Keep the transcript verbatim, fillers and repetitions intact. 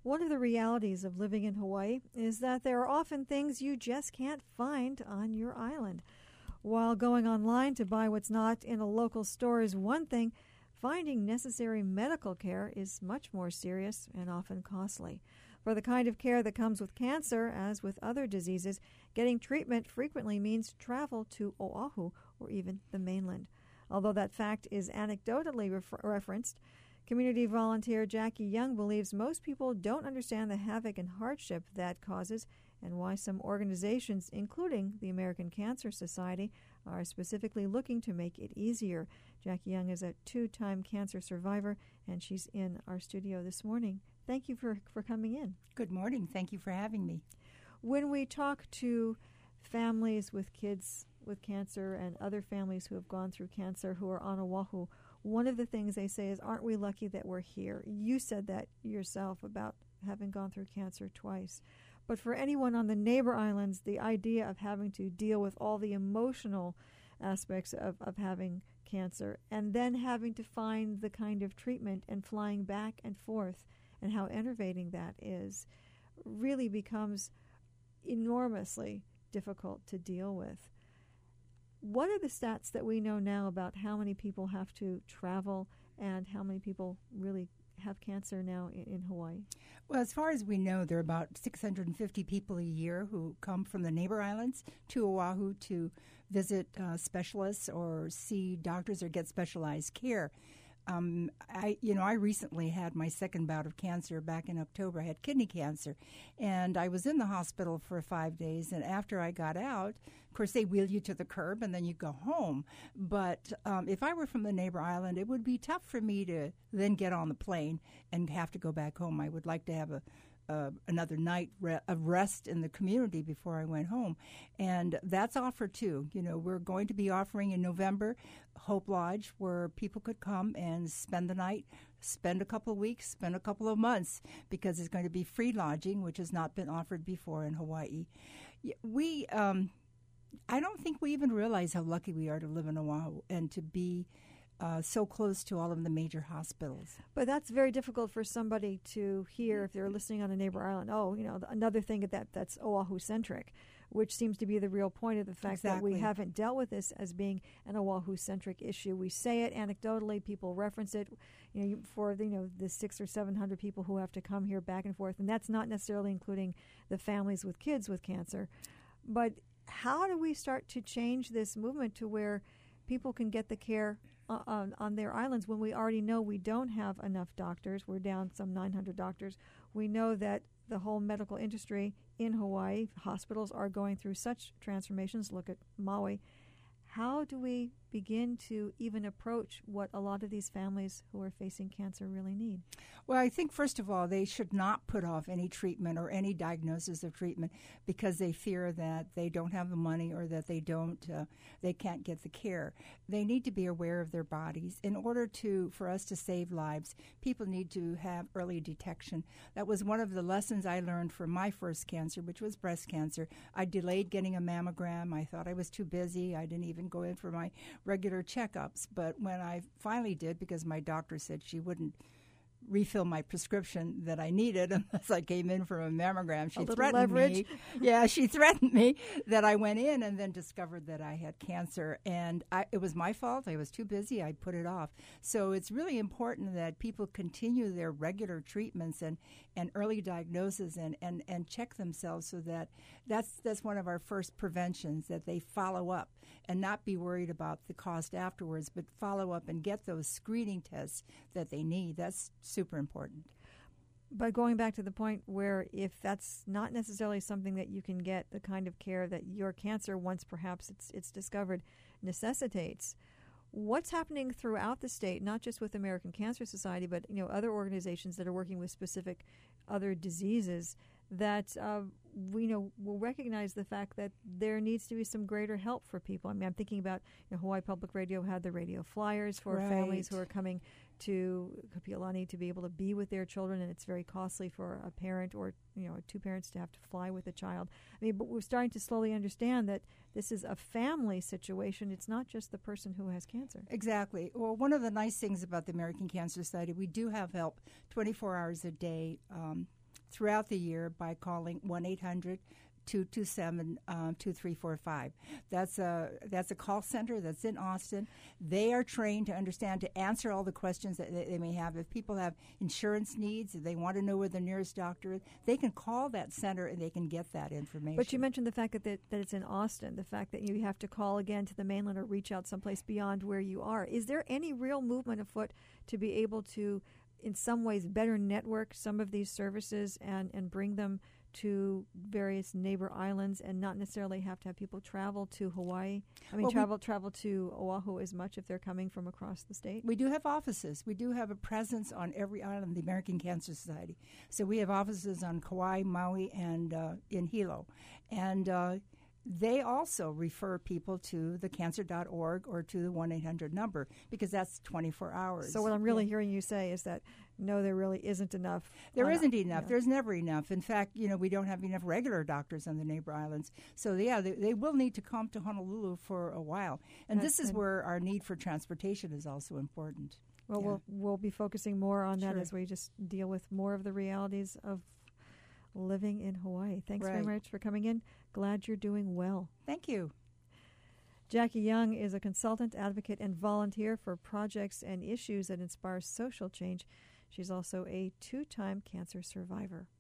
One of the realities of living in Hawaii is that there are often things you just can't find on your island. While going online to buy what's not in a local store is one thing, finding necessary medical care is much more serious and often costly. For the kind of care that comes with cancer, as with other diseases, getting treatment frequently means travel to Oahu or even the mainland. Although that fact is anecdotally refer- referenced, community volunteer Jackie Young believes most people don't understand the havoc and hardship that causes and why some organizations, including the American Cancer Society, are specifically looking to make it easier. Jackie Young is a two-time cancer survivor, and she's in our studio this morning. Thank you for, for coming in. Good morning. Thank you for having me. When we talk to families with kids with cancer and other families who have gone through cancer who are on Oahu, one of the things they say is, aren't we lucky that we're here? You said that yourself about having gone through cancer twice. But for anyone on the neighbor islands, the idea of having to deal with all the emotional aspects of, of having cancer and then having to find the kind of treatment and flying back and forth and how enervating that is really becomes enormously difficult to deal with. What are the stats that we know now about how many people have to travel and how many people really have cancer now in, in Hawaii? Well, as far as we know, there are about six hundred fifty people a year who come from the neighbor islands to Oahu to visit uh, specialists or see doctors or get specialized care. Um, I, you know, I recently had my second bout of cancer back in October. I had kidney cancer, and I was in the hospital for five days. And after I got out, of course, they wheel you to the curb and then you go home. But um, if I were from the neighbor island, it would be tough for me to then get on the plane and have to go back home. I would like to have a Uh, another night re- of rest in the community before I went home. And that's offered too. You know, we're going to be offering in November Hope Lodge where people could come and spend the night, spend a couple of weeks, spend a couple of months, because it's going to be free lodging, which has not been offered before in Hawaii. We, um, I don't think we even realize how lucky we are to live in Oahu and to be Uh, so close to all of the major hospitals. But that's very difficult for somebody to hear if they're listening on a neighbor island. Oh, you know, another thing that that's Oahu-centric, which seems to be the real point of the fact exactly. that we haven't dealt with this as being an Oahu-centric issue. We say it anecdotally, people reference it, you know, for the, you know the six or seven hundred people who have to come here back and forth, and that's not necessarily including the families with kids with cancer. But how do we start to change this movement to where people can get the care uh, on, on their islands when we already know we don't have enough doctors? We're down some nine hundred doctors. We know that the whole medical industry in Hawaii, hospitals are going through such transformations. Look at Maui. How do we begin to even approach what a lot of these families who are facing cancer really need? Well, I think, first of all, they should not put off any treatment or any diagnosis of treatment because they fear that they don't have the money or that they don't, uh, they can't get the care. They need to be aware of their bodies. In order to, for us to save lives, people need to have early detection. That was one of the lessons I learned from my first cancer, which was breast cancer. I delayed getting a mammogram. I thought I was too busy. I didn't even go in for my regular checkups. But when I finally did, because my doctor said she wouldn't refill my prescription that I needed unless I came in for a mammogram. She a threatened leverage. me. Yeah, she threatened me that I went in and then discovered that I had cancer. And I, it was my fault. I was too busy. I put it off. So it's really important that people continue their regular treatments and, and early diagnosis and, and, and check themselves so that that's, that's one of our first preventions, that they follow up and not be worried about the cost afterwards, but follow up and get those screening tests that they need. That's super important. But going back to the point where if that's not necessarily something that you can get, the kind of care that your cancer, once perhaps it's it's discovered, necessitates, what's happening throughout the state, not just with American Cancer Society, but you know other organizations that are working with specific other diseases that uh, we know will recognize the fact that there needs to be some greater help for people. I mean, I'm thinking about you know, Hawaii Public Radio had the radio flyers for right. families who are coming to Kapiolani to be able to be with their children, and it's very costly for a parent or you know two parents to have to fly with a child. I mean, but we're starting to slowly understand that this is a family situation. It's not just the person who has cancer. Exactly. Well, one of the nice things about the American Cancer Society, we do have help twenty-four hours a day. Um, throughout the year by calling one eight hundred two two seven two three four five. That's a that's a call center that's in Austin. They are trained to understand, to answer all the questions that they, they may have. If people have insurance needs, if they want to know where the nearest doctor is, they can call that center and they can get that information. But you mentioned the fact that, that, that it's in Austin, the fact that you have to call again to the mainland or reach out someplace beyond where you are. Is there any real movement afoot to be able to, in some ways, better network some of these services and, and bring them to various neighbor islands and not necessarily have to have people travel to Hawaii? I mean, well, travel we, travel to Oahu as much if they're coming from across the state? We do have offices. We do have a presence on every island, the American Cancer Society. So we have offices on Kauai, Maui, and uh, in Hilo. And uh, they also refer people to the cancer dot org or to the one eight hundred number, because that's twenty-four hours. So what I'm really yeah. hearing you say is that, no, there really isn't enough. There isn't enough. Yeah. There's never enough. In fact, you know, we don't have enough regular doctors on the neighbor islands. So, yeah, they, they will need to come to Honolulu for a while. And That's this is good. where our need for transportation is also important. Well, yeah. we'll we'll be focusing more on that Sure. as we just deal with more of the realities of living in Hawaii. Thanks right. very much for coming in. Glad you're doing well. Thank you. Jackie Young is a consultant, advocate, and volunteer for projects and issues that inspire social change. She's also a two-time cancer survivor.